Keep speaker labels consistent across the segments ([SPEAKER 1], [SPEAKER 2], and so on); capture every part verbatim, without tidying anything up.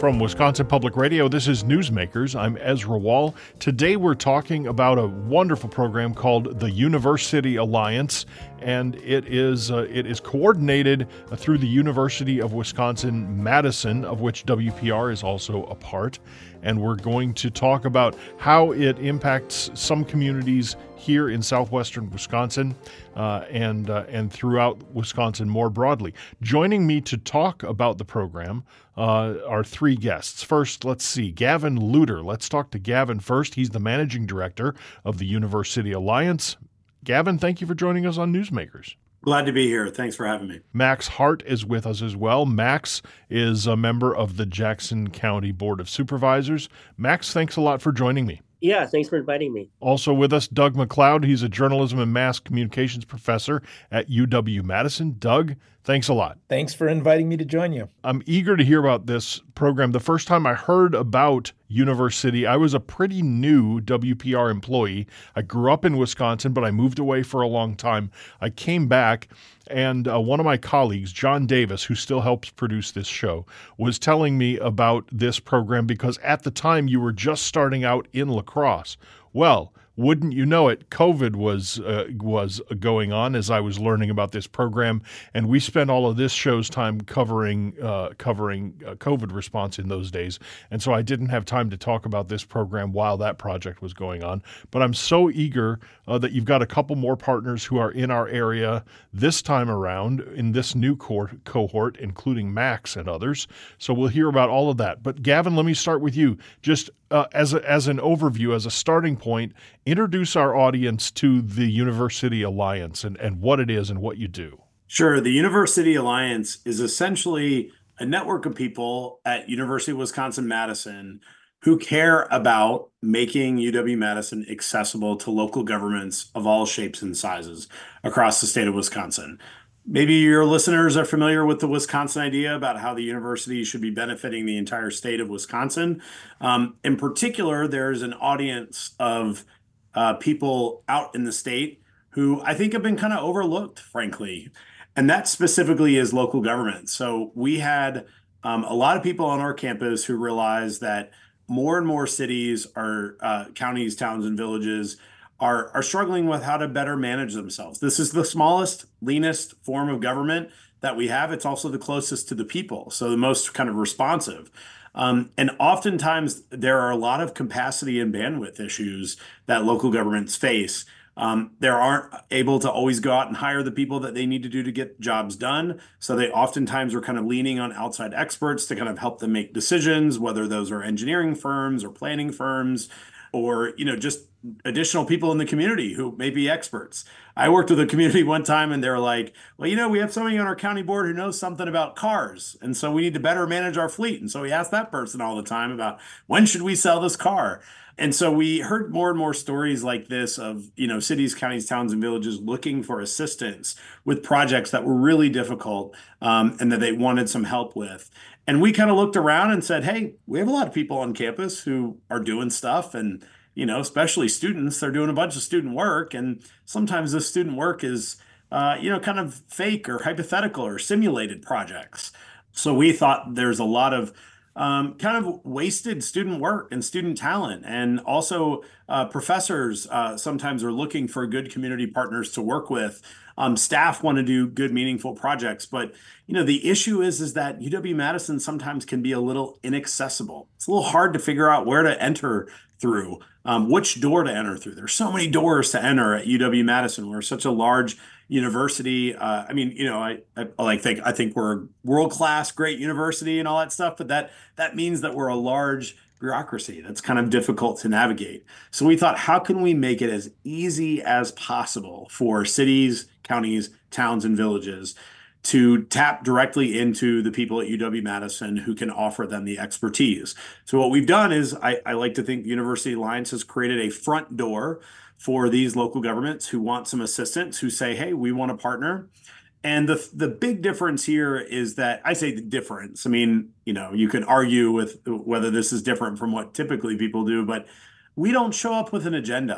[SPEAKER 1] From Wisconsin Public Radio, this is Newsmakers. I'm Ezra Wall. Today we're talking about a wonderful program called the University Alliance, and it is uh, it is coordinated uh, through the University of Wisconsin-Madison, of which W P R is also a part. And we're going to talk about how it impacts some communities here in southwestern Wisconsin uh, and uh, and throughout Wisconsin more broadly. Joining me to talk about the program uh, are three guests. First, let's see, Gavin Luter. Let's talk to Gavin first. He's the managing director of the University Alliance. Gavin, thank you for joining us on Newsmakers.
[SPEAKER 2] Glad to be here. Thanks for having me.
[SPEAKER 1] Max Hart is with us as well. Max is a member of the Jackson County Board of Supervisors. Max, thanks a lot for joining me.
[SPEAKER 3] Yeah, thanks for inviting me.
[SPEAKER 1] Also with us, Doug McLeod. He's a journalism and mass communications professor at U W-Madison. Doug, thanks a lot.
[SPEAKER 4] Thanks for inviting me to join you.
[SPEAKER 1] I'm eager to hear about this program. The first time I heard about University, I was a pretty new W P R employee. I grew up in Wisconsin, but I moved away for a long time. I came back, and uh, one of my colleagues, John Davis, who still helps produce this show, was telling me about this program because at the time you were just starting out in La Crosse. Well, wouldn't you know it, COVID was uh, was going on as I was learning about this program, and we spent all of this show's time covering uh, covering uh, COVID response in those days, and so I didn't have time to talk about this program while that project was going on. But I'm so eager uh, that you've got a couple more partners who are in our area this time around in this new co- cohort, including Max and others. So we'll hear about all of that. But Gavin, let me start with you. Just uh, as a, as an overview, as a starting point, introduce our audience to the University Alliance and, and what it is and what you do.
[SPEAKER 2] Sure. The University Alliance is essentially a network of people at University of Wisconsin-Madison who care about making U W-Madison accessible to local governments of all shapes and sizes across the state of Wisconsin. Maybe your listeners are familiar with the Wisconsin idea about how the university should be benefiting the entire state of Wisconsin. Um, in particular, there's an audience of uh, people out in the state who I think have been kind of overlooked, frankly. And that specifically is local government. So we had um, a lot of people on our campus who realized that more and more cities, are uh, counties, towns, and villages are, are struggling with how to better manage themselves. This is the smallest, leanest form of government that we have. It's also the closest to the people, so the most kind of responsive. Um, and oftentimes there are a lot of capacity and bandwidth issues that local governments face. Um, they aren't able to always go out and hire the people that they need to do to get jobs done. So they oftentimes are kind of leaning on outside experts to kind of help them make decisions, whether those are engineering firms or planning firms, or, you know, just additional people in the community who may be experts. I worked with a community one time and they're like, well, you know, we have somebody on our county board who knows something about cars. And so we need to better manage our fleet. And so we ask that person all the time about when should we sell this car? And so we heard more and more stories like this of, you know, cities, counties, towns, and villages looking for assistance with projects that were really difficult um, and that they wanted some help with. And we kind of looked around and said, hey, we have a lot of people on campus who are doing stuff. And, you know, especially students, they're doing a bunch of student work. And sometimes this student work is, uh, you know, kind of fake or hypothetical or simulated projects. So we thought there's a lot of Um, kind of wasted student work and student talent. And also uh, professors uh, sometimes are looking for good community partners to work with. Um, staff want to do good, meaningful projects. But, you know, the issue is, is that U W-Madison sometimes can be a little inaccessible. It's a little hard to figure out where to enter through, um, which door to enter through. There's so many doors to enter at U W-Madison. We're such a large university. Uh, I mean, you know, I, I like think I think we're a world-class, great university and all that stuff, but that that means that we're a large bureaucracy that's kind of difficult to navigate. So we thought, how can we make it as easy as possible for cities, counties, towns, and villages to tap directly into the people at U W-Madison who can offer them the expertise? So what we've done is, I, I like to think the University Alliance has created a front door for these local governments who want some assistance, who say, hey, we want to partner. And the the big difference here is that, I say the difference, I mean, you know, you can argue with whether this is different from what typically people do, but we don't show up with an agenda.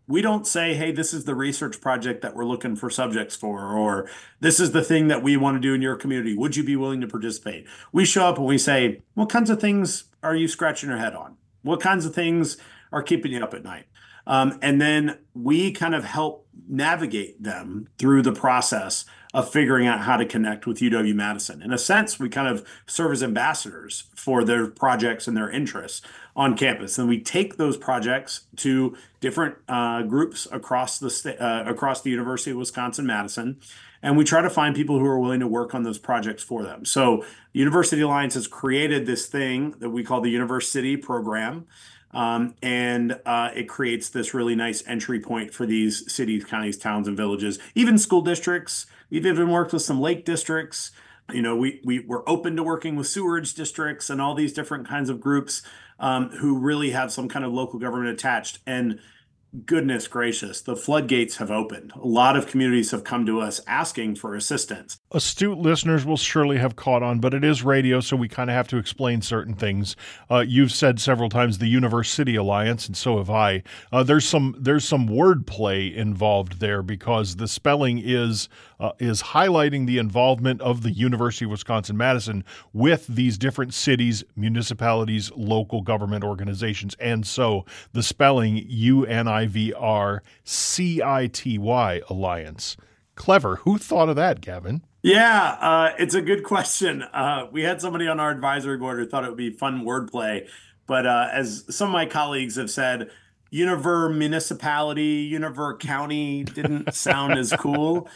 [SPEAKER 2] we don't say, hey, this is the research project that we're looking for subjects for, or this is the thing that we want to do in your community. Would you be willing to participate? We show up and we say, what kinds of things are you scratching your head on? What kinds of things are keeping you up at night? Um, and then we kind of help navigate them through the process of figuring out how to connect with U W-Madison. In a sense, we kind of serve as ambassadors for their projects and their interests on campus. And we take those projects to different uh, groups across the sta- uh, across the University of Wisconsin-Madison, and we try to find people who are willing to work on those projects for them. So the University Alliance has created this thing that we call the University Program. Um, and uh, it creates this really nice entry point for these cities, counties, towns, and villages, even school districts. We've even worked with some lake districts. You know, we, we, we're open to working with sewerage districts and all these different kinds of groups um, who really have some kind of local government attached. And goodness gracious, the floodgates have opened. A lot of communities have come to us asking for assistance.
[SPEAKER 1] Astute listeners will surely have caught on, but it is radio, so we kind of have to explain certain things. Uh, you've said several times the University Alliance, and so have I. Uh, there's some there's some wordplay involved there because the spelling is uh, is highlighting the involvement of the University of Wisconsin-Madison with these different cities, municipalities, local government organizations, and so the spelling U N I V R C I T Y Alliance. Clever. Who thought of that, Gavin?
[SPEAKER 2] Yeah, uh, it's a good question. Uh, we had somebody on our advisory board who thought it would be fun wordplay, but uh, as some of my colleagues have said, Univer municipality, Univer county didn't sound as cool.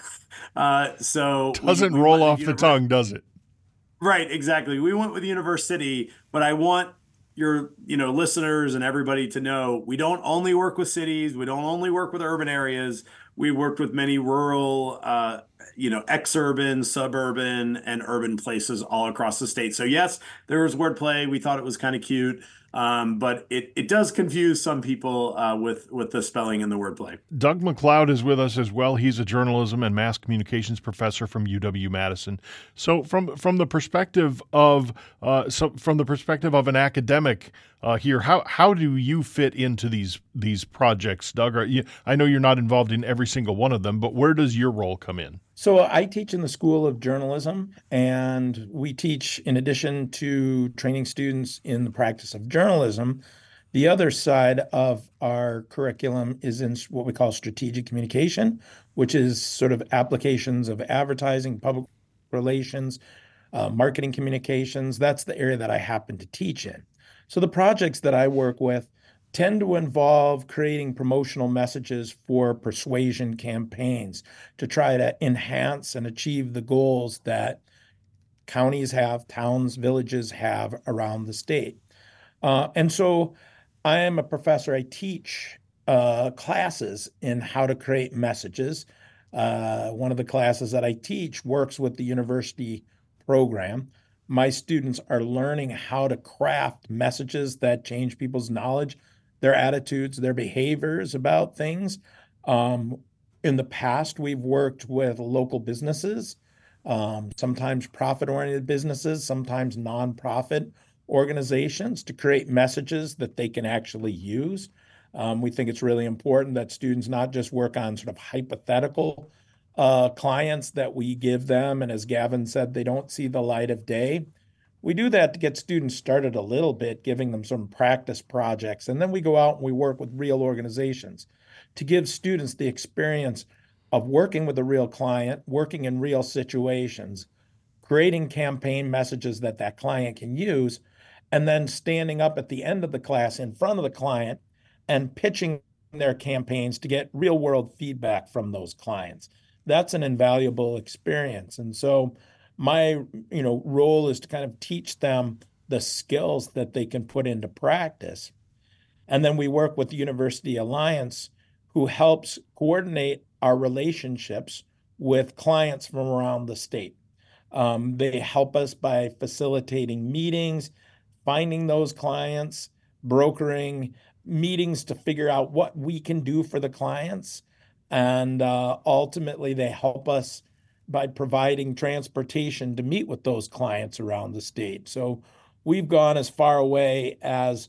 [SPEAKER 2] Uh, so
[SPEAKER 1] doesn't we, we roll off the Univer- tongue, does it?
[SPEAKER 2] Right, exactly. We went with University, but I want your, you know, listeners and everybody to know we don't only work with cities, we don't only work with urban areas. We worked with many rural, uh, you know, exurban, suburban, and urban places all across the state. So yes, there was wordplay. We thought it was kind of cute, um, but it it does confuse some people uh, with with the spelling and the wordplay.
[SPEAKER 1] Doug McLeod is with us as well. He's a journalism and mass communications professor from U W-Madison. So from from the perspective of uh, so from the perspective of an academic uh, here, how how do you fit into these these projects, Doug? Are you, I know you're not involved in every single one of them, but where does your role come in?
[SPEAKER 4] So I teach in the School of Journalism, and we teach, in addition to training students in the practice of journalism, the other side of our curriculum is in what we call strategic communication, which is sort of applications of advertising, public relations, uh, marketing communications. That's the area that I happen to teach in. So the projects that I work with tend to involve creating promotional messages for persuasion campaigns to try to enhance and achieve the goals that counties have, towns, villages have around the state. Uh, and so I am a professor. I teach uh, classes in how to create messages. Uh, one of the classes that I teach works with the university program. My students are learning how to craft messages that change people's knowledge, their attitudes, their behaviors about things. Um, in the past, we've worked with local businesses, um, sometimes profit-oriented businesses, sometimes nonprofit organizations, to create messages that they can actually use. Um, we think it's really important that students not just work on sort of hypothetical uh, clients that we give them, and as Gavin said, they don't see the light of day. We do that to get students started a little bit, giving them some practice projects. And then we go out and we work with real organizations to give students the experience of working with a real client, working in real situations, creating campaign messages that that client can use, and then standing up at the end of the class in front of the client and pitching their campaigns to get real world feedback from those clients. That's an invaluable experience. And so my, you know, role is to kind of teach them the skills that they can put into practice. And then we work with the University Alliance, who helps coordinate our relationships with clients from around the state. Um, they help us by facilitating meetings, finding those clients, brokering meetings to figure out what we can do for the clients. And uh, ultimately, they help us by providing transportation to meet with those clients around the state. So we've gone as far away as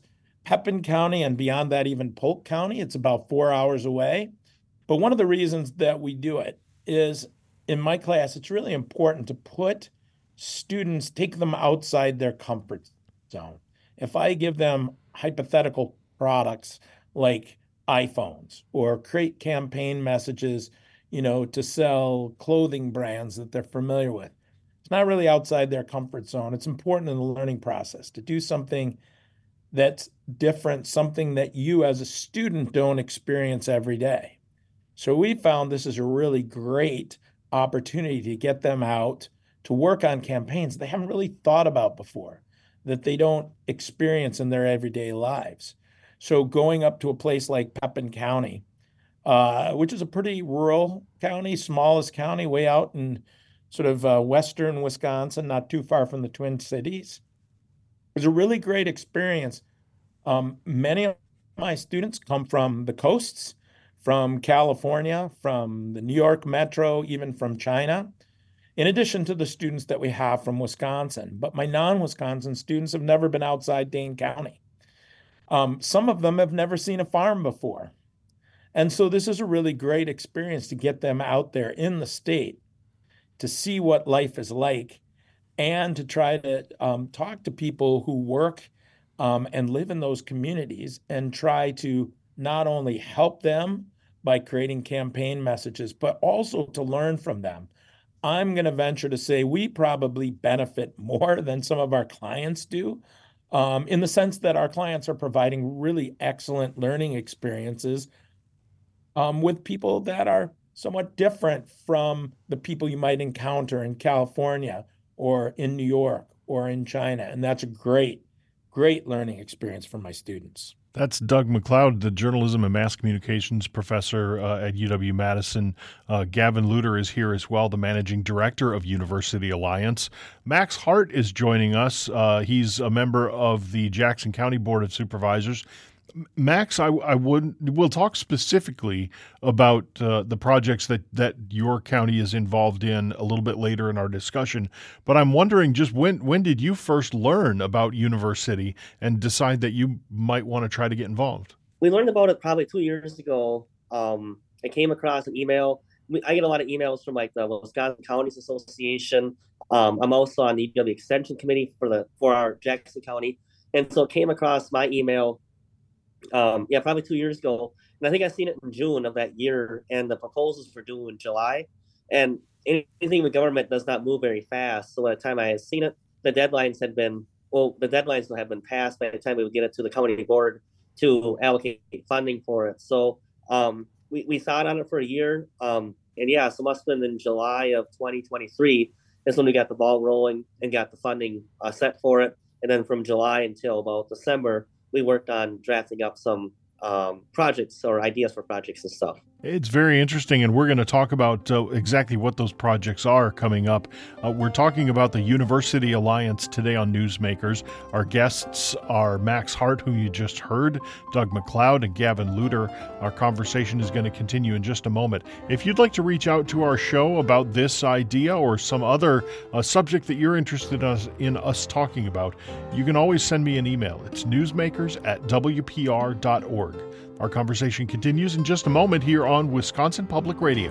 [SPEAKER 4] Pepin County, and beyond that, even Polk County. It's about four hours away. But one of the reasons that we do it is in my class, it's really important to put students, take them outside their comfort zone. If I give them hypothetical products like iPhones or create campaign messages, you know, to sell clothing brands that they're familiar with, it's not really outside their comfort zone. It's important in the learning process to do something that's different, something that you as a student don't experience every day. So we found this is a really great opportunity to get them out to work on campaigns they haven't really thought about before, that they don't experience in their everyday lives. So going up to a place like Pepin County, uh, which is a pretty rural county, smallest county, way out in sort of uh, western Wisconsin, not too far from the Twin Cities, it was a really great experience. Um, many of my students come from the coasts, from California, from the New York Metro, even from China, in addition to the students that we have from Wisconsin. But my non-Wisconsin students have never been outside Dane County. Um, some of them have never seen a farm before. And so this is a really great experience to get them out there in the state to see what life is like and to try to um, talk to people who work um, and live in those communities and try to not only help them by creating campaign messages, but also to learn from them. I'm going to venture to say we probably benefit more than some of our clients do, um, in the sense that our clients are providing really excellent learning experiences um, with people that are somewhat different from the people you might encounter in California or in New York or in China. And that's a great, great learning experience for my students.
[SPEAKER 1] That's Doug McLeod, the journalism and mass communications professor uh, at U W-Madison. Uh, Gavin Luter is here as well, the managing director of University Alliance. Max Hart is joining us. Uh, he's a member of the Jackson County Board of Supervisors. Max, I, I would we'll talk specifically about uh, the projects that, that your county is involved in a little bit later in our discussion. But I'm wondering, just when when did you first learn about University and decide that you might want to try to get involved?
[SPEAKER 3] We learned about it probably two years ago. Um, I came across an email. I get a lot of emails from like the Wisconsin Counties Association. Um, I'm also on the U W Extension Committee for the for our Jackson County, and so it came across my email. Um, yeah, probably two years ago. And I think I seen it in June of that year, and the proposals were due in July. And anything with government does not move very fast. So by the time I had seen it, the deadlines had been, well, the deadlines have been passed by the time we would get it to the county board to allocate funding for it. So um, we, we thought on it for a year. Um, and yeah, so must have been in July of twenty twenty-three is when we got the ball rolling and got the funding uh, set for it. And then from July until about December, we worked on drafting up some um, projects or ideas for projects and stuff.
[SPEAKER 1] It's very interesting, and we're going to talk about uh, exactly what those projects are coming up. Uh, we're talking about the University Alliance today on Newsmakers. Our guests are Max Hart, who you just heard, Doug McLeod, and Gavin Luter. Our conversation is going to continue in just a moment. If you'd like to reach out to our show about this idea or some other uh, subject that you're interested in us, in us talking about, you can always send me an email. It's newsmakers at w p r dot org. Our conversation continues in just a moment here on Wisconsin Public Radio.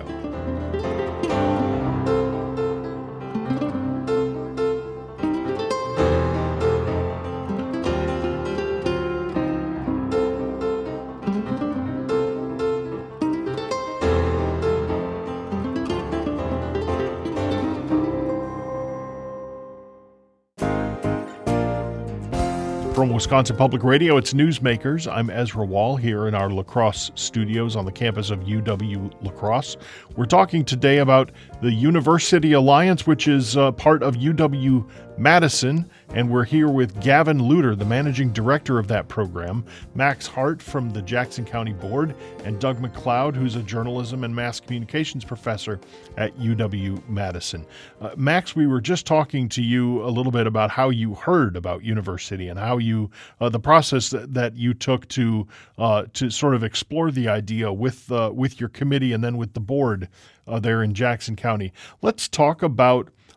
[SPEAKER 1] From Wisconsin Public Radio, it's Newsmakers. I'm Ezra Wall here in our La Crosse studios on the campus of U W La Crosse. We're talking today about the University Alliance, which is uh, part of U W-Madison, and we're here with Gavin Luter, the managing director of that program, Max Hart from the Jackson County Board, and Doug McLeod, who's a journalism and mass communications professor at U W-Madison. Uh, Max, we were just talking to you a little bit about how you heard about University and how you, uh, the process that, that you took to uh, to sort of explore the idea with uh, with your committee and then with the board uh, there in Jackson County. Let's talk about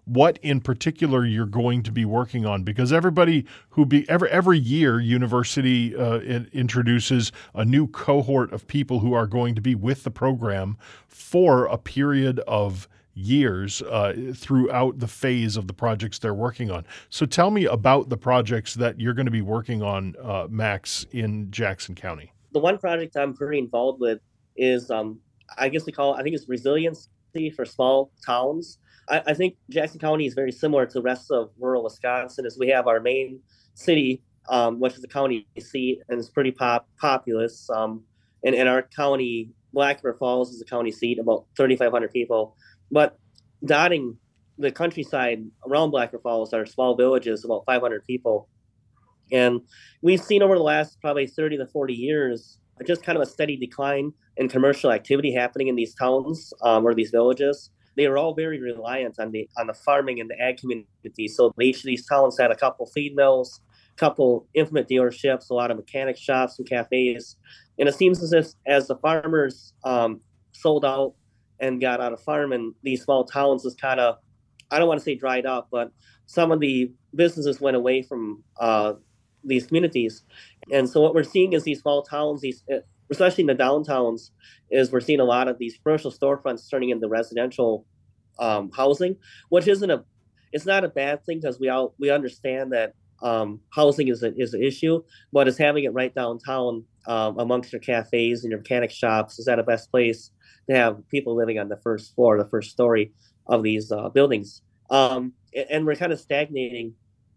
[SPEAKER 1] what in particular you're going to be working on, because everybody who be every every year university uh, in, introduces a new cohort of people who are going to be with the program for a period of years uh, throughout the phase of the projects they're working on. So tell me about the projects that you're going to be working on, uh, Max, in Jackson County.
[SPEAKER 3] The one project I'm pretty involved with is, um, I guess we call it, I think it's resiliency for small towns. I, I think Jackson County is very similar to the rest of rural Wisconsin, as we have our main city, um, which is the county seat, and it's pretty pop populous. Um, and, and our county, Black River Falls, is the county seat, about thirty-five hundred people. But dotting the countryside around Black River Falls are small villages, about five hundred people. And we've seen over the last probably thirty to forty years, just kind of a steady decline in commercial activity happening in these towns um, or these villages. They were all very reliant on the on the farming and the ag community. So each of these towns had a couple feed mills, a couple implement dealerships, a lot of mechanic shops and cafes. And it seems as if as the farmers um, sold out and got out of farming, these small towns is kind of, I don't want to say dried up, but some of the businesses went away from uh, these communities. And so what we're seeing is these small towns, these especially in the downtowns, is we're seeing a lot of these commercial storefronts turning into residential um, housing, which isn't a, it's not a bad thing, because we all we understand that um, housing is a, is an issue, but it's having it right downtown um, amongst your cafes and your mechanic shops is that the best place to have people living on the first floor, the first story of these uh, buildings. Um, and we're kind of stagnating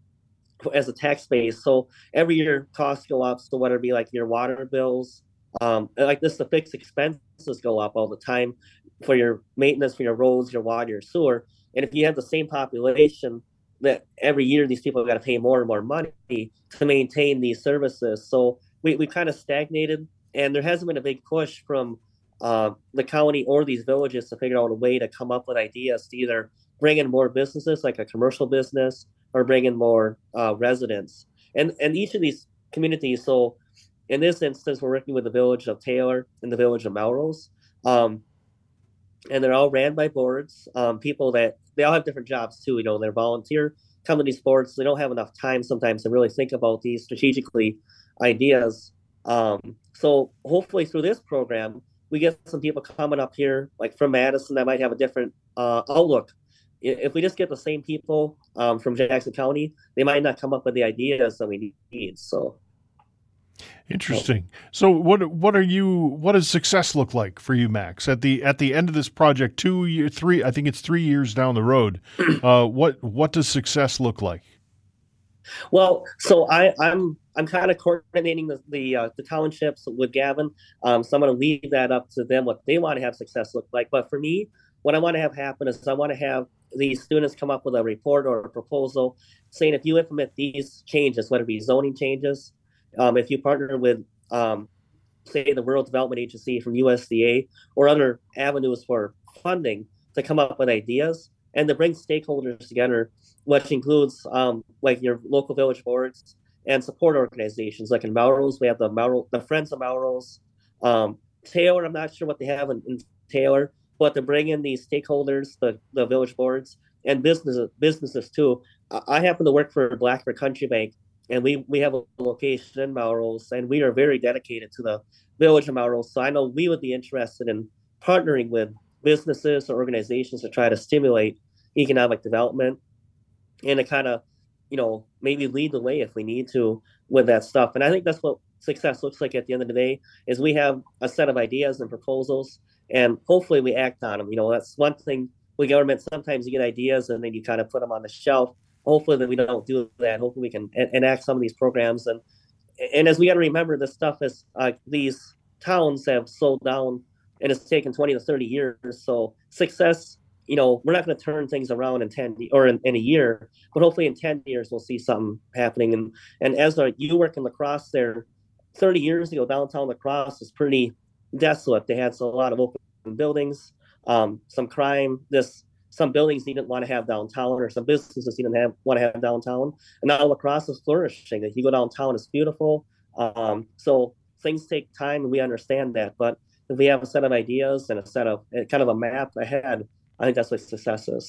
[SPEAKER 3] as a tax base. So every year costs go up. So whether it be like your water bills, um, like this, the fixed expenses go up all the time for your maintenance, for your roads, your water, your sewer. And if you have the same population, that every year these people have got to pay more and more money to maintain these services. So we, we kind of stagnated, and there hasn't been a big push from uh, the county or these villages to figure out a way to come up with ideas to either bring in more businesses, like a commercial business, or bring in more uh, residents. And and each of these communities, so in this instance, we're working with the village of Taylor and the village of Melrose. Um, and they're all ran by boards, um, people that, they all have different jobs too, you know, they're volunteer, come to these boards, they don't have enough time sometimes to really think about these strategically ideas. Um, so hopefully through this program, we get some people coming up here, like from Madison, that might have a different uh, outlook. If we just get the same people um, from Jackson County, they might not come up with the ideas that we need. So,
[SPEAKER 1] interesting. So, what what are you? What does success look like for you, Max? At the at the end of this project, two year, three, I think it's three years down the road. Uh, what what does success look like?
[SPEAKER 3] Well, so I, I'm I'm kind of coordinating the the, uh, the townships with Gavin. Um, so I'm going to leave that up to them, what they want to have success look like. But for me, what I want to have happen is I want to have these students come up with a report or a proposal saying, if you implement these changes, whether it be zoning changes, um, if you partner with, um, say, the Rural Development Agency from U S D A or other avenues for funding, to come up with ideas and to bring stakeholders together, which includes um, like your local village boards and support organizations. Like in Melrose, we have the Melrose, the Friends of Melrose. Um, Taylor, I'm not sure what they have in, in Taylor, but to bring in these stakeholders, the, the village boards, and businesses, businesses too. I happen to work for Black River Country Bank, and we, we have a location in Melrose, and we are very dedicated to the village of Melrose. So I know we would be interested in partnering with businesses or organizations to try to stimulate economic development and to kind of, you know, maybe lead the way if we need to with that stuff. And I think that's what success looks like at the end of the day, is we have a set of ideas and proposals, and hopefully we act on them. You know, that's one thing with government. Sometimes you get ideas and then you kind of put them on the shelf. Hopefully that we don't do that. Hopefully we can en- enact some of these programs. And and as we got to remember, this stuff is, uh, these towns have slowed down, and it's taken twenty to thirty years. So success, you know, we're not going to turn things around in ten or in, in a year, but hopefully in ten years we'll see something happening. And and as a, you work in La Crosse there, thirty years ago, downtown La Crosse was pretty desolate. They had a lot of open buildings, um, some crime. This some buildings didn't want to have downtown, or some businesses didn't have want to have downtown. And now La Crosse is flourishing. If you go downtown, it's beautiful. Um, so things take time, and we understand that. But if we have a set of ideas and a set of kind of a map ahead, I think that's what success is.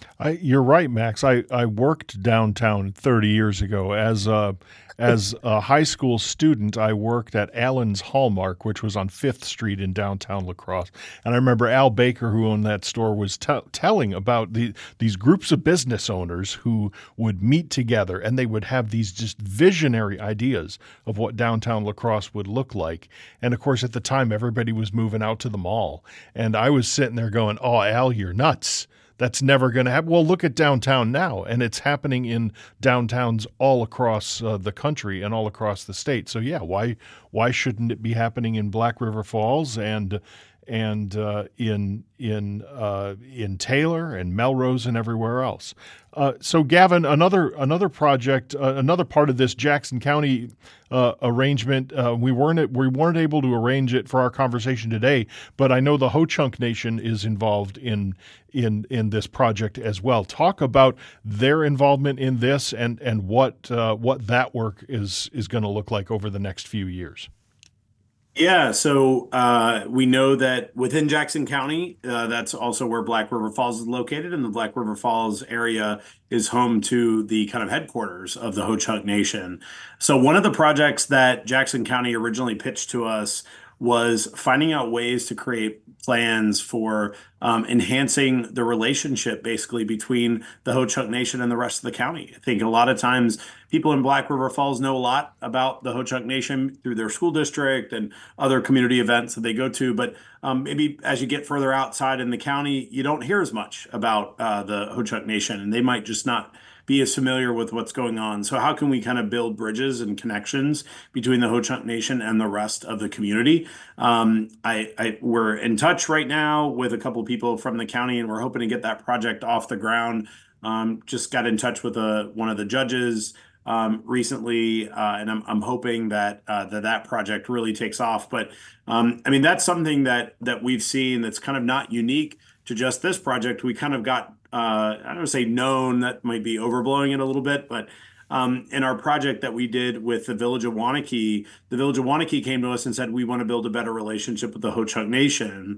[SPEAKER 1] I, you're right, Max. I, I worked downtown thirty years ago. As a, as a high school student, I worked at Allen's Hallmark, which was on Fifth Street in downtown La Crosse. And I remember Al Baker, who owned that store, was t- telling about the, these groups of business owners who would meet together, and they would have these just visionary ideas of what downtown La Crosse would look like. And, of course, at the time, everybody was moving out to the mall. And I was sitting there going, oh, Al, you're nuts. That's never going to happen. Well, look at downtown now, and it's happening in downtowns all across uh, the country and all across the state. So, yeah, why why shouldn't it be happening in Black River Falls and and uh, in in uh, in Taylor and Melrose and everywhere else? Uh, so, Gavin, another another project, uh, another part of this Jackson County uh, arrangement. Uh, we weren't we weren't able to arrange it for our conversation today, but I know the Ho-Chunk Nation is involved in in in this project as well. Talk about their involvement in this and and what uh, what that work is is going to look like over the next few years.
[SPEAKER 2] Yeah, so uh, we know that within Jackson County, uh, that's also where Black River Falls is located, and the Black River Falls area is home to the kind of headquarters of the Ho-Chunk Nation. So one of the projects that Jackson County originally pitched to us was finding out ways to create plans for um, enhancing the relationship basically between the Ho-Chunk Nation and the rest of the county. I think a lot of times people in Black River Falls know a lot about the Ho-Chunk Nation through their school district and other community events that they go to, but um, maybe as you get further outside in the county, you don't hear as much about uh, the Ho-Chunk Nation, and they might just not be as familiar with what's going on. So how can we kind of build bridges and connections between the Ho-Chunk Nation and the rest of the community? Um, I, I we're in touch right now with a couple of people from the county, and we're hoping to get that project off the ground. Um, just got in touch with a, one of the judges um, recently, uh, and I'm, I'm hoping that, uh, that that project really takes off. But um, I mean, that's something that that we've seen that's kind of not unique to just this project. We kind of got Uh, I don't want to say known, that might be overblowing it a little bit, but um, in our project that we did with the Village of Waunakee, the Village of Waunakee came to us and said, we want to build a better relationship with the Ho-Chunk Nation.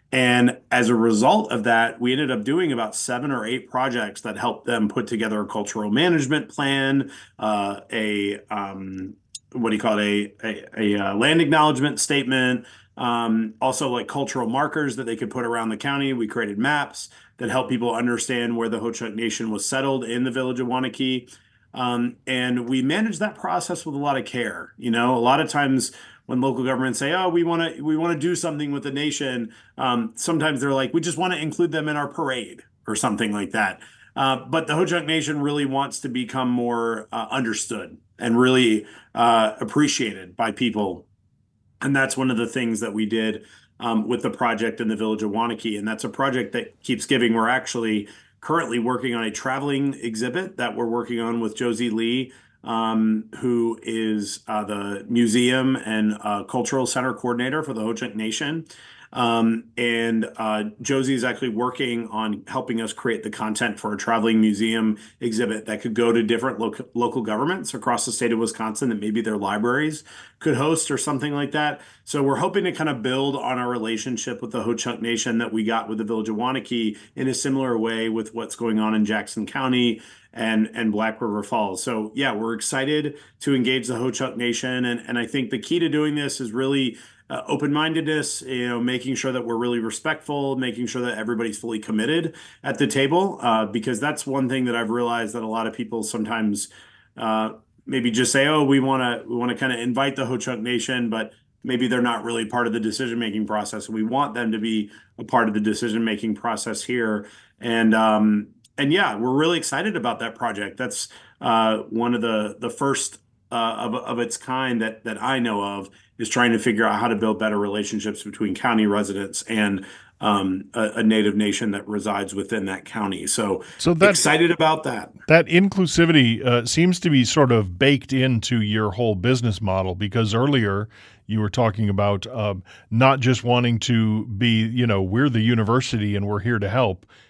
[SPEAKER 2] And as a result of that, we ended up doing about seven or eight projects that helped them put together a cultural management plan, uh, a, um, what do you call it, a, a, a land acknowledgement statement, um, also like cultural markers that they could put around the county. We created maps that help people understand where the Ho-Chunk Nation was settled in the Village of Waunakee. Um, and we managed that process with a lot of care. You know, a lot of times when local governments say, oh, we want to we want to do something with the nation, um, sometimes they're like, we just want to include them in our parade or something like that. Uh, but the Ho-Chunk Nation really wants to become more uh, understood and really uh, appreciated by people. And that's one of the things that we did Um, with the project in the Village of Waunakee. And that's a project that keeps giving. We're actually currently working on a traveling exhibit that we're working on with Josie Lee, um, who is uh, the museum and uh, cultural center coordinator for the Ho-Chunk Nation. Um, and uh, Josie is actually working on helping us create the content for a traveling museum exhibit that could go to different lo- local governments across the state of Wisconsin that maybe their libraries could host or something like that. So we're hoping to kind of build on our relationship with the Ho-Chunk Nation that we got with the Village of Waunakee in a similar way with what's going on in Jackson County and, and Black River Falls. So yeah, we're excited to engage the Ho-Chunk Nation. And, and I think the key to doing this is really Uh, open-mindedness, you know, making sure that we're really respectful, making sure that everybody's fully committed at the table, uh, because that's one thing that I've realized that a lot of people sometimes uh, maybe just say, oh, we want to we want to kind of invite the Ho-Chunk Nation, but maybe they're not really part of the decision-making process. We want them to be a part of the decision-making process here. And um, and yeah, we're really excited about that project. That's uh, one of the the first uh, of, of its kind that that I know of, is trying to figure out how to build better relationships between county residents and um, a, a Native nation that resides within that county. So,
[SPEAKER 1] so that,
[SPEAKER 2] excited about that.
[SPEAKER 1] That inclusivity uh, seems to be sort of baked into your whole business model, because earlier you were talking about um, not just wanting to be, you know, we're the university and we're here to help.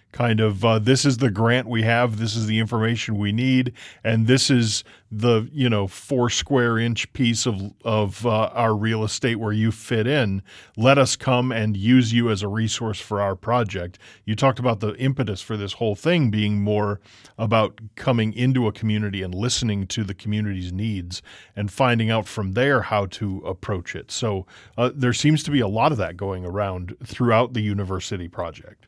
[SPEAKER 1] kind of uh, this is the grant we have, this is the information we need, and this is the, you know, four square inch piece of of uh, our real estate where you fit in. Let us come and use you as a resource for our project. You talked about the impetus for this whole thing being more about coming into a community and listening to the community's needs and finding out from there how to approach it. So uh, there seems to be a lot of that going around throughout the University project.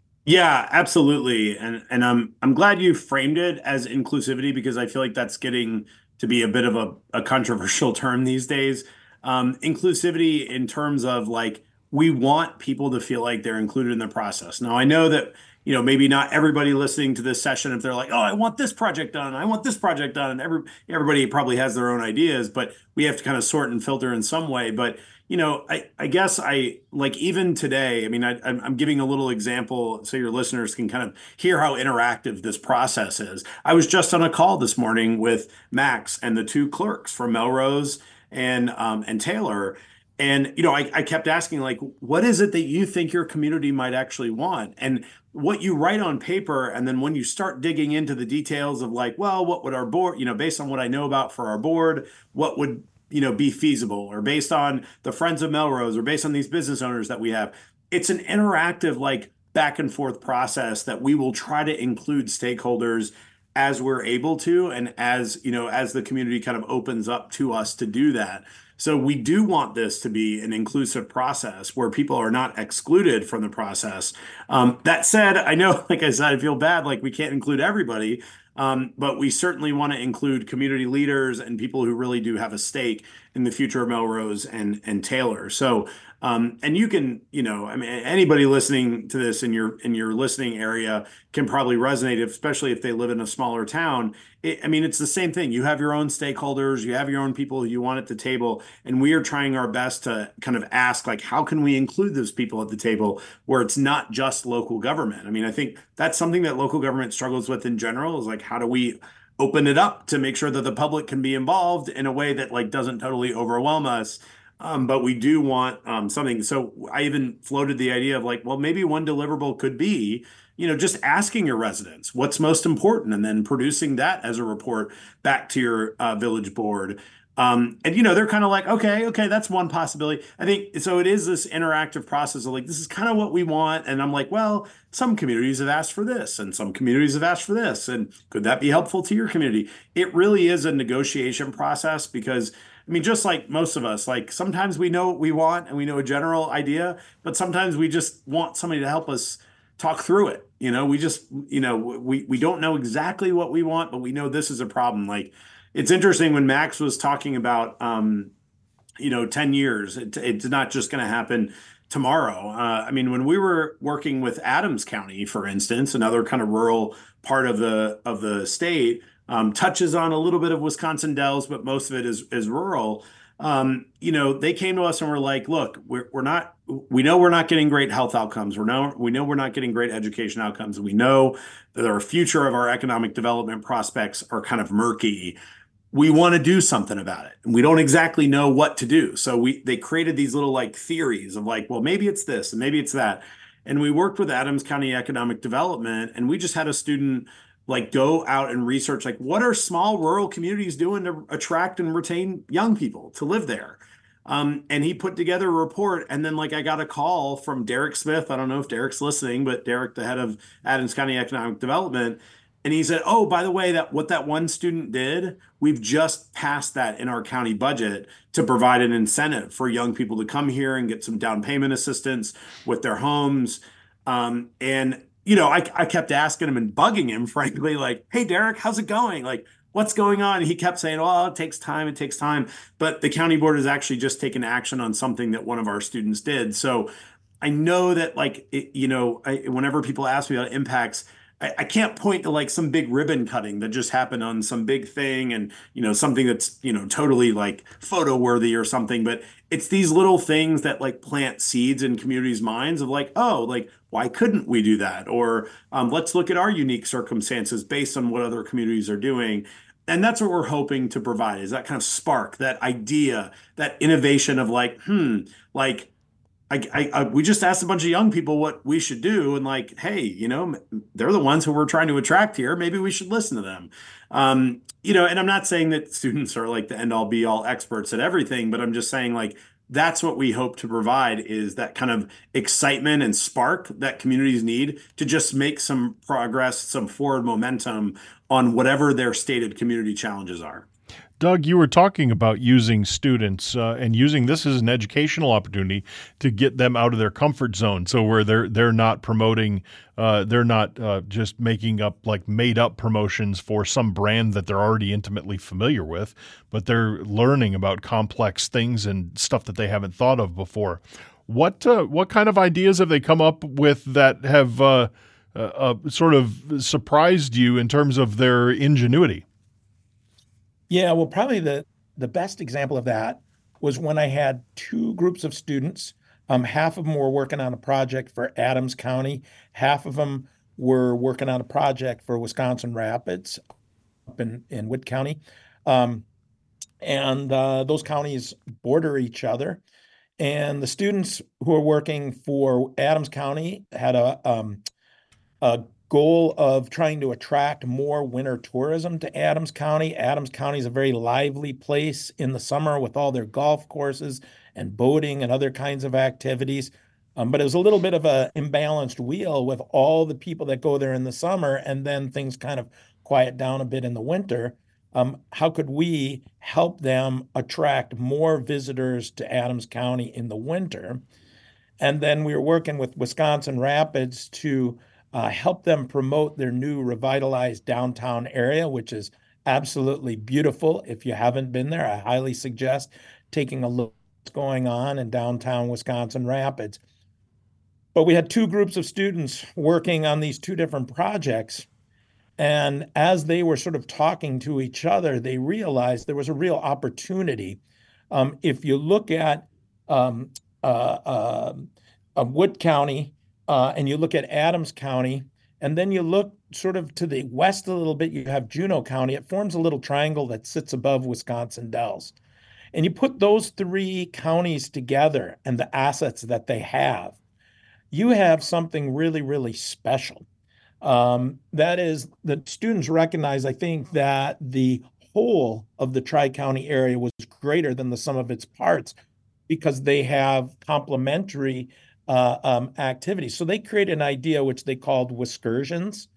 [SPEAKER 2] Yeah, absolutely. And and I'm I'm glad you framed it as inclusivity, because I feel like that's getting to be a bit of a, a controversial term these days. Um, inclusivity in terms of like, we want people to feel like they're included in the process. Now, I know that, you know, maybe not everybody listening to this session, if they're like, oh, I want this project done, I want this project done, and every everybody probably has their own ideas, but we have to kind of sort and filter in some way. But you know, I, I guess I like even today, I mean, I, I'm I'm giving a little example so your listeners can kind of hear how interactive this process is. I was just on a call this morning with Max and the two clerks from Melrose and um, and Taylor. And, you know, I, I kept asking, like, what is it that you think your community might actually want? And what you write on paper, and then when you start digging into the details of like, well, what would our board, you know, based on what I know about for our board, what would you know, be feasible, or based on the Friends of Melrose, or based on these business owners that we have. It's an interactive, like back and forth process that we will try to include stakeholders as we're able to, and as, you know, as the community kind of opens up to us to do that. So we do want this to be an inclusive process where people are not excluded from the process. Um, that said, I know, like I said, I feel bad, like we can't include everybody. Um, but we certainly want to include community leaders and people who really do have a stake in the future of Melrose and and Taylor. So, um, and you can, you know, I mean, anybody listening to this in your in your listening area can probably resonate, especially if they live in a smaller town. It, I mean, it's the same thing. You have your own stakeholders, you have your own people who you want at the table, and we are trying our best to kind of ask, like, how can we include those people at the table where it's not just local government? I mean, I think that's something that local government struggles with in general, is like, how do we open it up to make sure that the public can be involved in a way that like doesn't totally overwhelm us. Um, but we do want um, something. So I even floated the idea of like, well, maybe one deliverable could be, you know, just asking your residents what's most important, and then producing that as a report back to your uh, village board. Um, and, you know, they're kind of like, okay, okay, that's one possibility. I think so. It is this interactive process of like, this is kind of what we want. And I'm like, well, some communities have asked for this, and some communities have asked for this. And could that be helpful to your community? It really is a negotiation process, because I mean, just like most of us, like sometimes we know what we want and we know a general idea, but sometimes we just want somebody to help us talk through it. You know, we just, you know, we, we don't know exactly what we want, but we know this is a problem. Like, it's interesting when Max was talking about, um, you know, ten years, it, it's not just going to happen tomorrow. Uh, I mean, when we were working with Adams County, for instance, another kind of rural part of the of the state, um, touches on a little bit of Wisconsin Dells, but most of it is is rural. Um, you know, they came to us and were like, look, we're, we're not, we know we're not getting great health outcomes. We're know, we know we're not getting great education outcomes. We know that our future of our economic development prospects are kind of murky. We want to do something about it, and we don't exactly know what to do. So we they created these little like theories of like, well, maybe it's this and maybe it's that. And we worked with Adams County Economic Development, and we just had a student like go out and research, like, what are small rural communities doing to attract and retain young people to live there? Um, and he put together a report. And then like I got a call from Derek Smith. I don't know if Derek's listening, but Derek, the head of Adams County Economic Development. And he said, oh, by the way, that what that one student did, we've just passed that in our county budget to provide an incentive for young people to come here and get some down payment assistance with their homes. Um, and, you know, I, I kept asking him and bugging him, frankly, like, hey, Derek, how's it going? Like, what's going on? And he kept saying, oh, it takes time. It takes time. But the county board has actually just taken action on something that one of our students did. So I know that, like, it, you know, I, whenever people ask me about impacts, I, I can't point to like some big ribbon cutting that just happened on some big thing, and, you know, something that's, you know, totally like photo worthy or something. But it's these little things that like plant seeds in communities' minds of like, oh, like, why couldn't we do that? Or um, let's look at our unique circumstances based on what other communities are doing. And that's what we're hoping to provide, is that kind of spark, that idea, that innovation of like, hmm, like, I, I, I, we just asked a bunch of young people what we should do, and like, hey, you know, they're the ones who we're trying to attract here. Maybe we should listen to them. Um, you know, and I'm not saying that students are like the end all be all experts at everything, but I'm just saying like that's what we hope to provide is that kind of excitement and spark that communities need to just make some progress, some forward momentum on whatever their stated community challenges are.
[SPEAKER 1] Doug, you were talking about using students uh, and using this as an educational opportunity to get them out of their comfort zone. So where they're they're not promoting, uh, they're not uh, just making up like made up promotions for some brand that they're already intimately familiar with, but they're learning about complex things and stuff that they haven't thought of before. What uh, what kind of ideas have they come up with that have uh, uh, uh, sort of surprised you in terms of their ingenuity?
[SPEAKER 4] Yeah, well, probably the the best example of that was when I had two groups of students. Um, half of them were working on a project for Adams County. Half of them were working on a project for Wisconsin Rapids up in, in Wood County. Um, and uh, those counties border each other. And the students who are working for Adams County had a, um, a goal of trying to attract more winter tourism to Adams County. Adams County is a very lively place in the summer with all their golf courses and boating and other kinds of activities. Um, but it was a little bit of an imbalanced wheel with all the people that go there in the summer, and then things kind of quiet down a bit in the winter. Um, how could we help them attract more visitors to Adams County in the winter? And then we were working with Wisconsin Rapids to Uh, help them promote their new revitalized downtown area, which is absolutely beautiful. If you haven't been there, I highly suggest taking a look at what's going on in downtown Wisconsin Rapids. But we had two groups of students working on these two different projects. And as they were sort of talking to each other, they realized there was a real opportunity. Um, if you look at um, uh, uh, uh, Wood County, Uh, and you look at Adams County, and then you look sort of to the west a little bit, you have Juneau County. It forms a little triangle that sits above Wisconsin Dells. And you put those three counties together and the assets that they have, you have something really, really special. Um, that is, the students recognize, I think, that the whole of the Tri-County area was greater than the sum of its parts because they have complementary Uh, um, activities. So they created an idea which they called Whiskersions.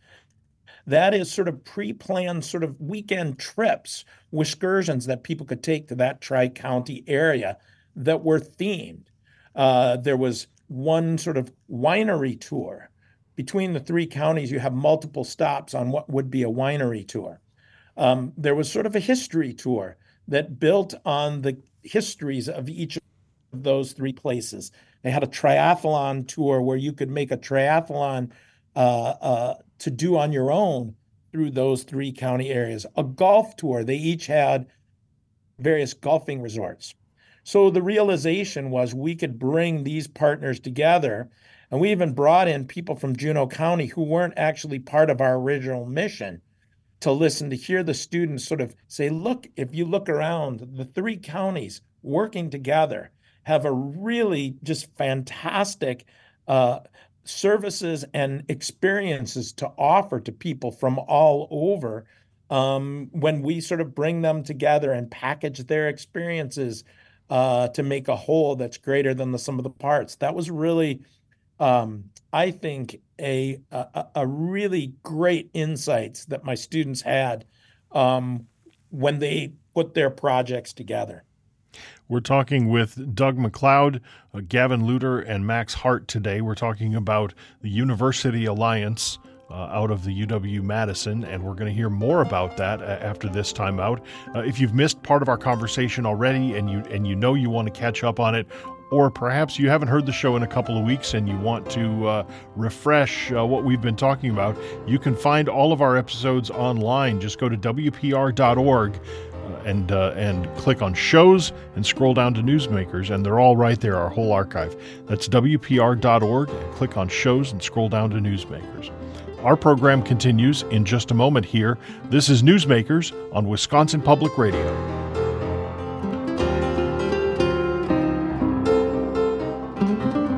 [SPEAKER 4] That is sort of pre-planned sort of weekend trips, Whiskersions that people could take to that Tri-County area that were themed. Uh, there was one sort of winery tour. Between the three counties, you have multiple stops on what would be a winery tour. Um, there was sort of a history tour that built on the histories of each of those three places. They had a triathlon tour where you could make a triathlon uh, uh, to do on your own through those three county areas. A golf tour, they each had various golfing resorts. So the realization was we could bring these partners together, and we even brought in people from Juneau County who weren't actually part of our original mission to listen, to hear the students sort of say, look, if you look around, the three counties working together have a really just fantastic uh, services and experiences to offer to people from all over. Um, when we sort of bring them together and package their experiences uh, to make a whole that's greater than the sum of the parts. That was really, um, I think, a, a a really great insights that my students had um, when they put their projects together.
[SPEAKER 1] We're talking with Doug McLeod, uh, Gavin Luter, and Max Hart today. We're talking about the University Alliance uh, out of the U W-Madison, and we're going to hear more about that uh, after this time out. Uh, if you've missed part of our conversation already and you and you know you want to catch up on it, or perhaps you haven't heard the show in a couple of weeks and you want to uh, refresh uh, what we've been talking about, you can find all of our episodes online. Just go to W P R dot org. And uh, and click on shows and scroll down to Newsmakers, and they're all right there, our whole archive. That's W P R dot org, and click on shows and scroll down to Newsmakers. Our program continues in just a moment here. This is Newsmakers on Wisconsin Public Radio.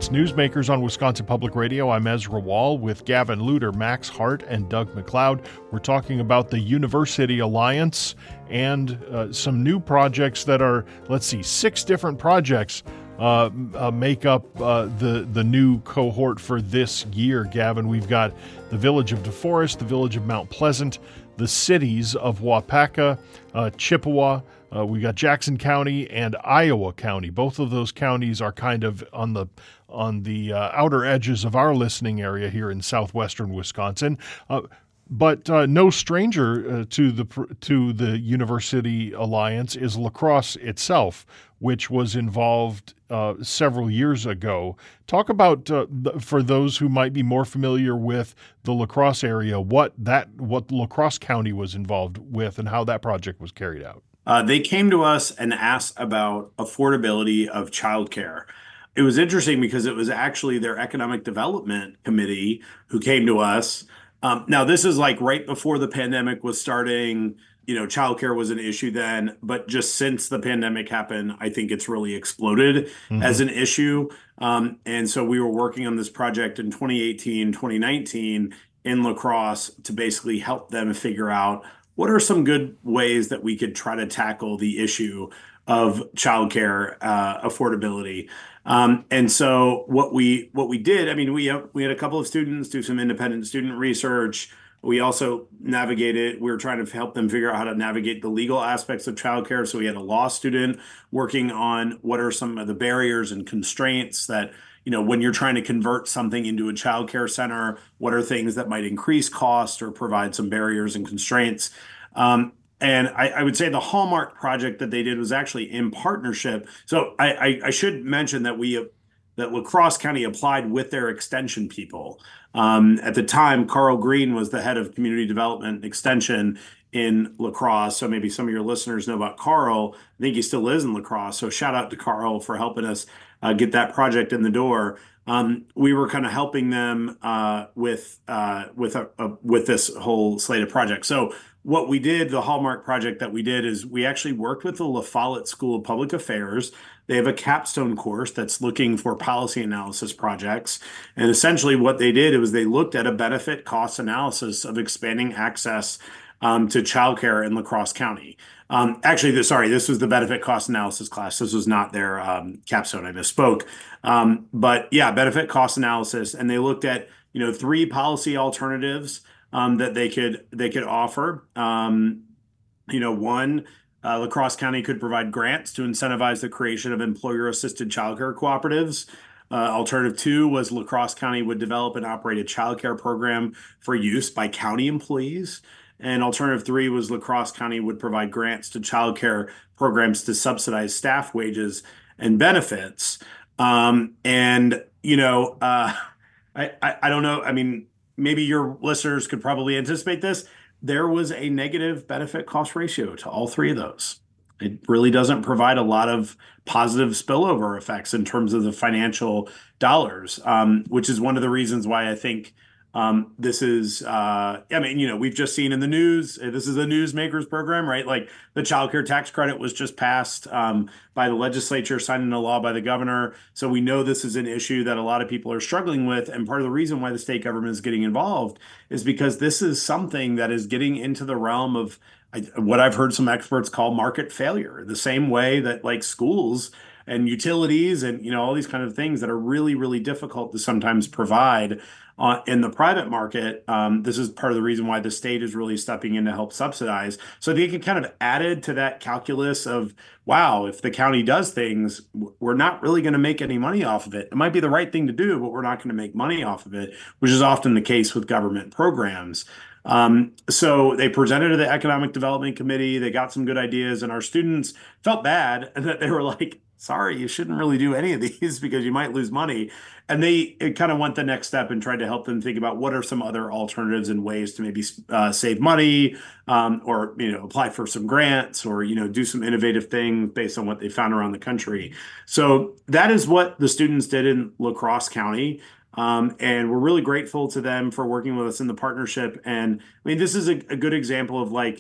[SPEAKER 1] It's Newsmakers on Wisconsin Public Radio. I'm Ezra Wall with Gavin Luter, Max Hart, and Doug McLeod. We're talking about the University Alliance and uh, some new projects that are, let's see, six different projects uh, uh, make up uh, the, the new cohort for this year, Gavin. We've got the Village of DeForest, the Village of Mount Pleasant, the cities of Waupaca, uh, Chippewa. Uh, we got Jackson County and Iowa County. Both of those counties are kind of on the on the uh, outer edges of our listening area here in southwestern Wisconsin. Uh, but uh, no stranger uh, to the to the University Alliance is La Crosse itself, which was involved uh, several years ago. Talk about uh, the, for those who might be more familiar with the La Crosse area, what that what La Crosse County was involved with and how that project was carried out.
[SPEAKER 2] Uh, they came to us and asked about affordability of childcare. It was interesting because it was actually their economic development committee who came to us. Um, now, this is like right before the pandemic was starting. You know, childcare was an issue then, but just since the pandemic happened, I think it's really exploded mm-hmm. as an issue. Um, and so we were working on this project in twenty eighteen, twenty nineteen in La Crosse to basically help them figure out what are some good ways that we could try to tackle the issue of childcare uh, affordability. Um, and so what we what we did, I mean, we have, we had a couple of students do some independent student research. We also navigated, we were trying to help them figure out how to navigate the legal aspects of childcare. So we had a law student working on what are some of the barriers and constraints that, you know, when you're trying to convert something into a childcare center, what are things that might increase cost or provide some barriers and constraints? Um, and I, I would say the hallmark project that they did was actually in partnership. So I, I, I should mention that we that La Crosse County applied with their extension people. Um, at the time, Carl Green was the head of community development extension in La Crosse. So maybe some of your listeners know about Carl. I think he still is in La Crosse. So shout out to Carl for helping us uh, get that project in the door. Um, we were kind of helping them uh, with uh, with a, a, with this whole slate of projects. So what we did, the hallmark project that we did, is we actually worked with the La Follette School of Public Affairs. They have a capstone course that's looking for policy analysis projects. And essentially what they did was they looked at a benefit cost analysis of expanding access um, to childcare in La Crosse County. Um, actually, this, sorry, this was the benefit cost analysis class. This was not their um, capstone. I misspoke. Um, but yeah, benefit cost analysis. And they looked at, you know, three policy alternatives um, that they could they could offer. Um, you know, one, uh, La Crosse County could provide grants to incentivize the creation of employer-assisted childcare cooperatives. Uh, alternative two was La Crosse County would develop and operate a childcare program for use by county employees. And alternative three was La Crosse County would provide grants to childcare programs to subsidize staff wages and benefits. Um, and, you know, uh, I, I, I don't know. I mean, maybe your listeners could probably anticipate this. There was a negative benefit cost ratio to all three of those. It really doesn't provide a lot of positive spillover effects in terms of the financial dollars, um, which is one of the reasons why I think Um, this is, uh, I mean, you know, we've just seen in the news, this is a newsmakers program, right? Like the child care tax credit was just passed um, by the legislature, signed into law by the governor. So we know this is an issue that a lot of people are struggling with. And part of the reason why the state government is getting involved is because this is something that is getting into the realm of I, what I've heard some experts call market failure, the same way that like schools and utilities and, you know, all these kind of things that are really, really difficult to sometimes provide Uh, in the private market. Um, this is part of the reason why the state is really stepping in to help subsidize. So they can kind of added to that calculus of, wow, if the county does things, we're not really going to make any money off of it. It might be the right thing to do, but we're not going to make money off of it, which is often the case with government programs. Um, so they presented to the Economic Development Committee. They got some good ideas, and our students felt bad that they were like, sorry, you shouldn't really do any of these because you might lose money. And they kind of went the next step and tried to help them think about what are some other alternatives and ways to maybe uh, save money um, or, you know, apply for some grants or, you know, do some innovative things based on what they found around the country. So that is what the students did in La Crosse County. Um, and we're really grateful to them for working with us in the partnership. And I mean, this is a, a good example of like,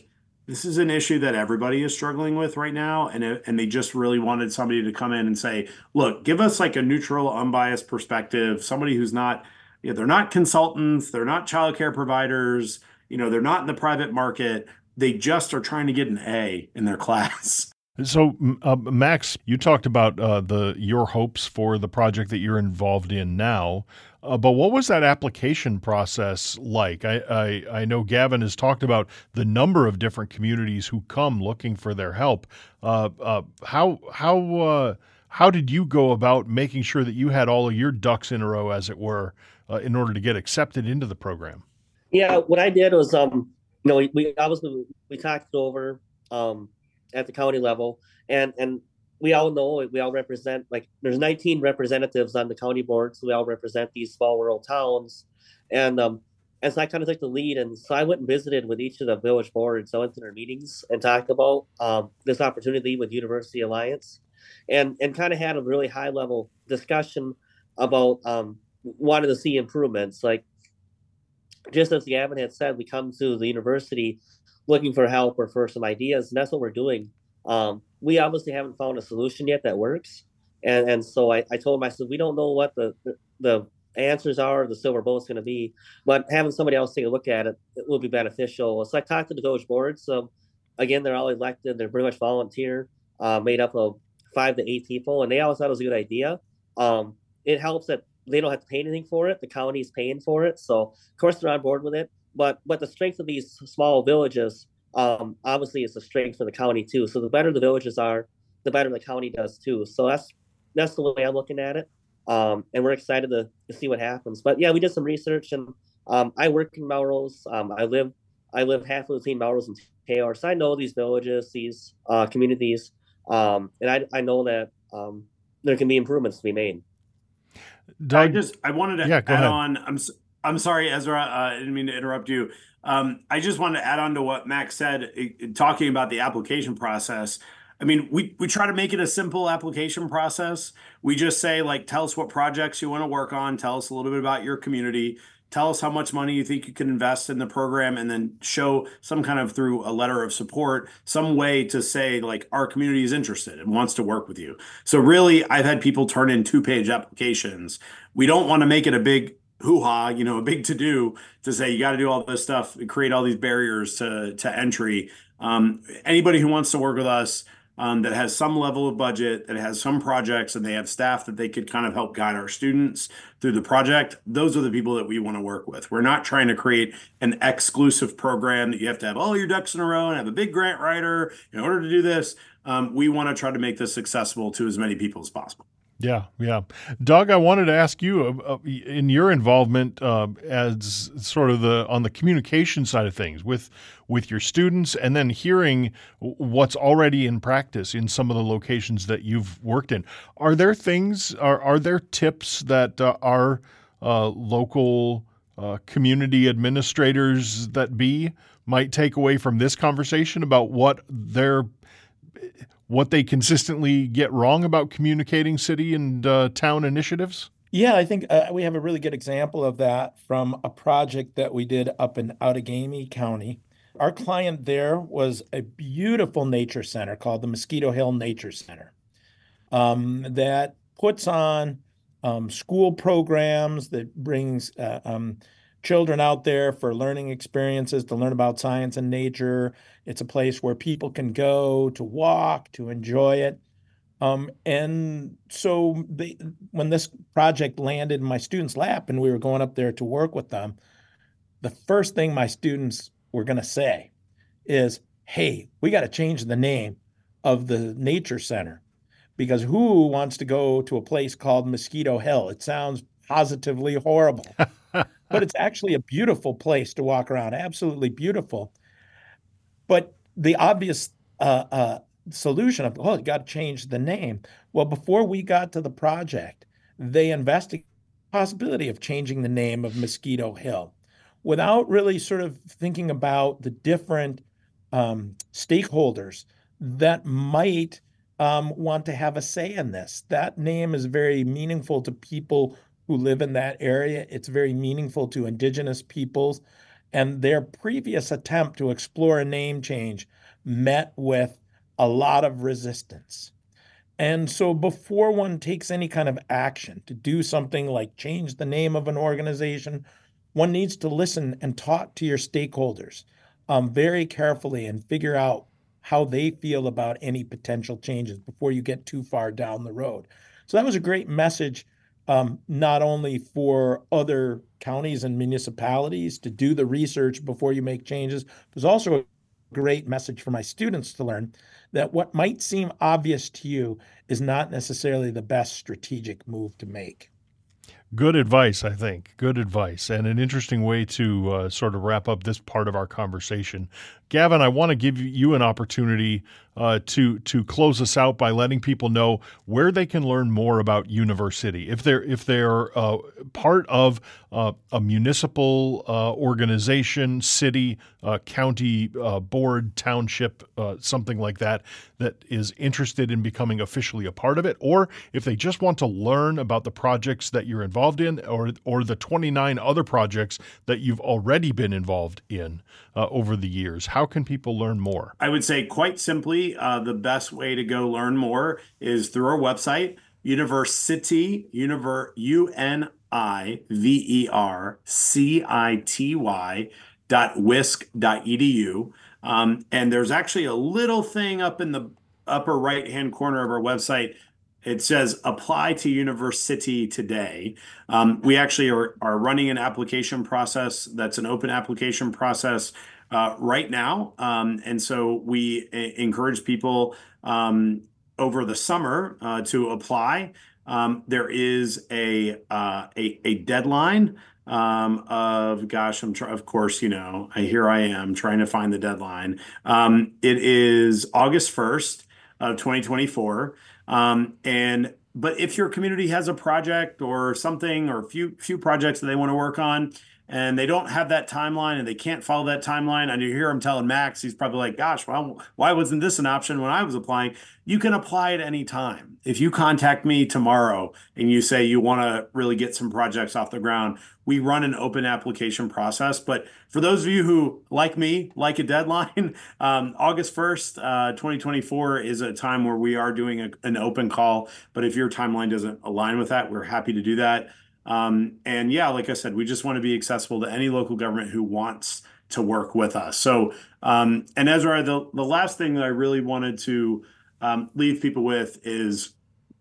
[SPEAKER 2] This is an issue that everybody is struggling with right now, and it, and they just really wanted somebody to come in and say, "Look, give us like a neutral, unbiased perspective. Somebody who's not, you know, they're not consultants, they're not childcare providers, you know, they're not in the private market. They just are trying to get an A in their class."
[SPEAKER 1] So, uh, Max, you talked about uh, the your hopes for the project that you're involved in now, uh, but what was that application process like? I, I I know Gavin has talked about the number of different communities who come looking for their help. Uh, uh, how how uh, how did you go about making sure that you had all of your ducks in a row, as it were, uh, in order to get accepted into the program?
[SPEAKER 3] Yeah, what I did was, um, you know, we, we obviously we talked it over um, at the county level, and and we all know we all represent, like, there's nineteen representatives on the county board, so we all represent these small rural towns, and um, and so I kind of took the lead, and so I went and visited with each of the village boards. I went to their meetings and talked about um, this opportunity with University Alliance, and and kind of had a really high level discussion about um, wanted to see improvements, like, just as Gavin had said, we come to the university looking for help or for some ideas, and that's what we're doing. Um, we obviously haven't found a solution yet that works, and and so I, I told him, I said, we don't know what the the, the answers are, the silver bullet's going to be, but having somebody else take a look at it, it will be beneficial. So I talked to the village board. So again, they're all elected. They're pretty much volunteer, uh, made up of five to eight people, and they always thought it was a good idea. Um, it helps that they don't have to pay anything for it. The county's paying for it. So of course they're on board with it. But but the strength of these small villages, um, obviously is the strength for the county too. So the better the villages are, the better the county does too. So that's that's the way I'm looking at it. Um, and we're excited to, to see what happens. But yeah, we did some research, and um, I work in Melrose. Um, I live I live halfway between Melrose and Taylor, so I know these villages, these uh, communities, um, and I I know that um, there can be improvements to be made.
[SPEAKER 2] I
[SPEAKER 1] Doug,
[SPEAKER 2] just I wanted to
[SPEAKER 1] yeah, go
[SPEAKER 2] add
[SPEAKER 1] ahead.
[SPEAKER 2] on. I'm s- I'm sorry, Ezra. Uh, I didn't mean to interrupt you. Um, I just wanted to add on to what Max said, eh, talking about the application process. I mean, we we try to make it a simple application process. We just say, like, tell us what projects you want to work on. Tell us a little bit about your community. Tell us how much money you think you can invest in the program, and then show some kind of, through a letter of support, some way to say, like, our community is interested and wants to work with you. So really, I've had people turn in two-page applications. We don't want to make it a big hoo-ha, you know, a big to-do to say you got to do all this stuff and create all these barriers to to entry. Um, anybody who wants to work with us, um, that has some level of budget, that has some projects, and they have staff that they could kind of help guide our students through the project, those are the people that we want to work with. We're not trying to create an exclusive program that you have to have all your ducks in a row and have a big grant writer in order to do this. Um, we want to try to make this accessible to as many people as possible.
[SPEAKER 1] Yeah, yeah. Doug, I wanted to ask you, uh, uh, in your involvement uh, as sort of the on the communication side of things with with your students, and then hearing what's already in practice in some of the locations that you've worked in. Are there things? Are are there tips that uh, our uh, local uh, community administrators that be might take away from this conversation about what their what they consistently get wrong about communicating city and uh, town initiatives?
[SPEAKER 4] Yeah, I think uh, we have a really good example of that from a project that we did up in Outagamie County. Our client there was a beautiful nature center called the Mosquito Hill Nature Center, um, that puts on um, school programs, that brings uh, um, children out there for learning experiences, to learn about science and nature. It's a place where people can go to walk, to enjoy it. Um, and so they, when this project landed in my students' lap and we were going up there to work with them, the first thing my students were going to say is, hey, we got to change the name of the nature center, because who wants to go to a place called Mosquito Hill? It sounds positively horrible, but it's actually a beautiful place to walk around, absolutely beautiful. But the obvious uh, uh, solution of, oh, you got to change the name. Well, before we got to the project, they investigated the possibility of changing the name of Mosquito Hill without really sort of thinking about the different um, stakeholders that might um, want to have a say in this. That name is very meaningful to people who live in that area. It's very meaningful to Indigenous peoples. And their previous attempt to explore a name change met with a lot of resistance. And so before one takes any kind of action to do something like change the name of an organization, one needs to listen and talk to your stakeholders um, very carefully and figure out how they feel about any potential changes before you get too far down the road. So that was a great message, um, not only for other counties and municipalities to do the research before you make changes, it was also a great message for my students to learn that what might seem obvious to you is not necessarily the best strategic move to make.
[SPEAKER 1] Good advice, I think. Good advice, and an interesting way to uh, sort of wrap up this part of our conversation. Gavin, I want to give you an opportunity uh, to to close us out by letting people know where they can learn more about University. If they're if they're uh, part of uh, a municipal uh, organization, city, uh, county uh, board, township, uh, something like that, that is interested in becoming officially a part of it, or if they just want to learn about the projects that you're involved in, or or the twenty-nine other projects that you've already been involved in uh, over the years, how can people learn more?
[SPEAKER 2] I would say quite simply, uh, the best way to go learn more is through our website, University, Univer, U N I V E R C I T Y dot wisc dot E D U. Um, and there's actually a little thing up in the upper right-hand corner of our website. It says apply to University today. Um, we actually are, are running an application process that's an open application process uh, right now. Um, and so we a- encourage people um, over the summer uh, to apply. Um, there is a, uh, a, a deadline um, of, gosh, I'm trying, of course, you know, I, here I am trying to find the deadline. Um, it is August first of twenty twenty-four. Um, and, but if your community has a project or something, or a few, few projects that they want to work on, and they don't have that timeline and they can't follow that timeline, and you hear them telling Max, he's probably like, gosh, well, why wasn't this an option when I was applying? You can apply at any time. If you contact me tomorrow and you say you want to really get some projects off the ground, we run an open application process. But for those of you who, like me, like a deadline, um, August first, uh, twenty twenty-four is a time where we are doing a, an open call. But if your timeline doesn't align with that, we're happy to do that. Um, and yeah, like I said, we just want to be accessible to any local government who wants to work with us. So, um, and Ezra, the, the last thing that I really wanted to um, leave people with is,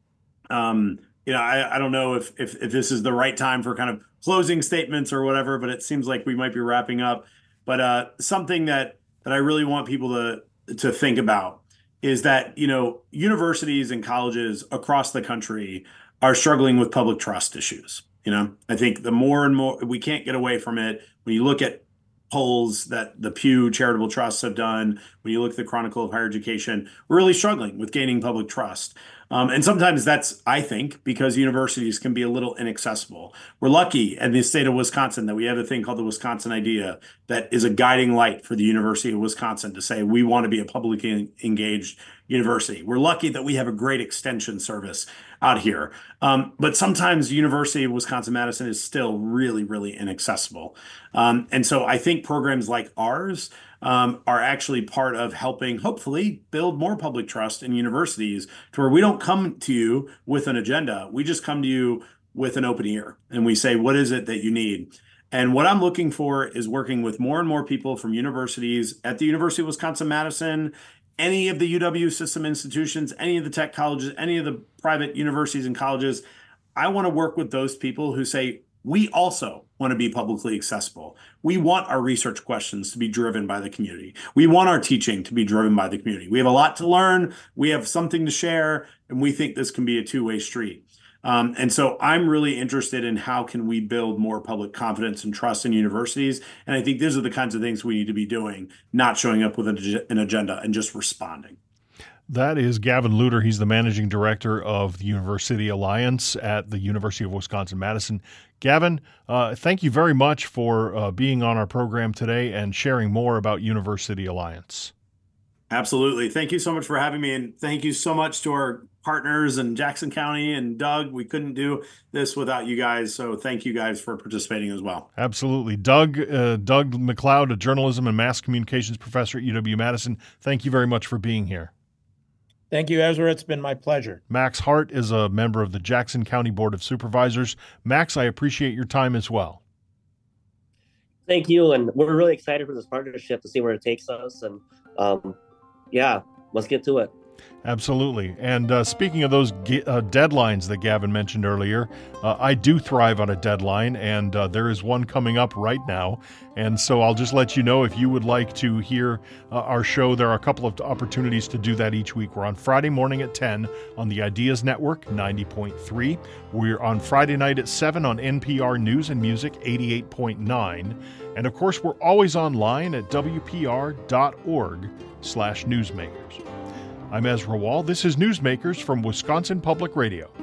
[SPEAKER 2] um, you know, I, I don't know if, if if this is the right time for kind of closing statements or whatever, but it seems like we might be wrapping up. But uh, something that that I really want people to to think about is that, you know, universities and colleges across the country are struggling with public trust issues. You know, I think the more and more we can't get away from it. When you look at polls that the Pew Charitable Trusts have done, when you look at the Chronicle of Higher Education, we're really struggling with gaining public trust. Um, and sometimes that's, I think, because universities can be a little inaccessible. We're lucky in the state of Wisconsin that we have a thing called the Wisconsin Idea that is a guiding light for the University of Wisconsin to say we want to be a publicly engaged university. We're lucky that we have a great extension service out here. Um, but sometimes University of Wisconsin-Madison is still really, really inaccessible. Um, and so I think programs like ours um, are actually part of helping, hopefully, build more public trust in universities to where we don't come to you with an agenda. We just come to you with an open ear and we say, what is it that you need? And what I'm looking for is working with more and more people from universities at the University of Wisconsin-Madison, any of the U W system institutions, any of the tech colleges, any of the private universities and colleges. I want to work with those people who say, we also want to be publicly accessible. We want our research questions to be driven by the community. We want our teaching to be driven by the community. We have a lot to learn. We have something to share, and we think this can be a two-way street. Um, and so I'm really interested in how can we build more public confidence and trust in universities. And I think these are the kinds of things we need to be doing, not showing up with an agenda and just responding.
[SPEAKER 1] That is Gavin Luter. He's the managing director of the University Alliance at the University of Wisconsin-Madison. Gavin, uh, thank you very much for uh, being on our program today and sharing more about University Alliance.
[SPEAKER 2] Absolutely. Thank you so much for having me. And thank you so much to our partners in Jackson County and Doug. We couldn't do this without you guys. So thank you guys for participating as well.
[SPEAKER 1] Absolutely. Doug, uh, Doug McLeod, a journalism and mass communications professor at U W-Madison. Thank you very much for being here.
[SPEAKER 4] Thank you, Ezra. It's been my pleasure.
[SPEAKER 1] Max Hart is a member of the Jackson County Board of Supervisors. Max, I appreciate your time as well.
[SPEAKER 3] Thank you. And we're really excited for this partnership to see where it takes us. And um, yeah, let's get to it.
[SPEAKER 1] Absolutely. And uh, speaking of those ge- uh, deadlines that Gavin mentioned earlier, uh, I do thrive on a deadline, and uh, there is one coming up right now. And so I'll just let you know if you would like to hear uh, our show, there are a couple of opportunities to do that each week. We're on Friday morning at ten on the Ideas Network, ninety point three. We're on Friday night at seven on N P R News and Music, eighty-eight point nine. And of course, we're always online at W P R dot org slash newsmakers. I'm Ezra Wall. This is Newsmakers from Wisconsin Public Radio.